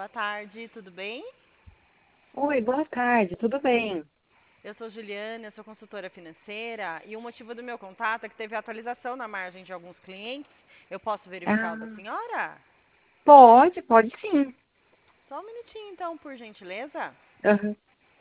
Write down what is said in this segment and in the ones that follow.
Boa tarde, tudo bem? Oi, boa tarde, tudo bem? Eu sou Juliana, eu sou consultora financeira e o motivo do meu contato é que teve atualização na margem de alguns clientes. Eu posso verificar o da Ah, senhora? pode sim. Só um minutinho então, por gentileza. Aham.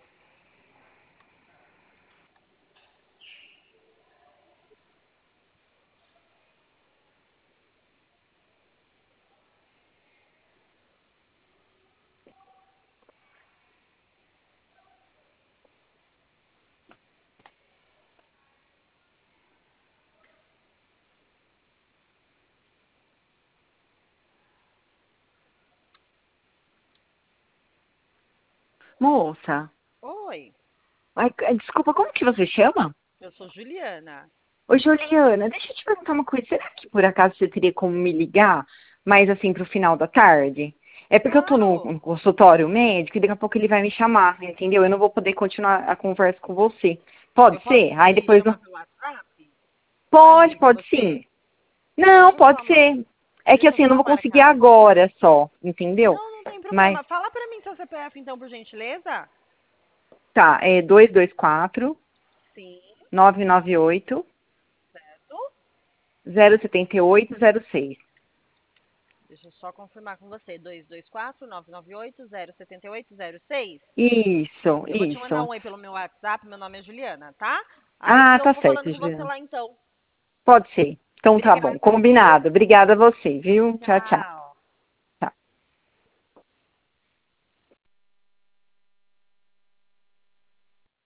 Moça, Oi, desculpa, como que você chama? eu sou Juliana. Oi, Juliana, deixa eu te perguntar uma coisa. Será que por acaso você teria como me ligar mais assim pro final da tarde? É porque eu tô Claro! no consultório médico e daqui a pouco ele vai me chamar, entendeu? Eu não vou poder continuar a conversa com você. Eu Pode posso ser? Aí te depois não. chamar pelo WhatsApp? Ou é Pode, ruim pra pode você? sim. Não, Deixa eu pode só, ser. É que deixa eu assim, eu não só vou conseguir marcar. agora só, entendeu? Não, não tem Mas problema. Fala pra mim seu CPF então, por gentileza. tá, é 224 Sim, 998 certo? 07806. Deixa eu só confirmar com você. 224-998-078-06. Isso, Eu vou te mandar isso. um oi pelo meu WhatsApp. Meu nome é Juliana, tá? Aí Ah, eu tá vou falando certo, com você Juliana. lá então. Pode ser. Então tá bom. Obrigada, viu? Combinado. Obrigada a você, viu? Tchau, tchau. Tchau.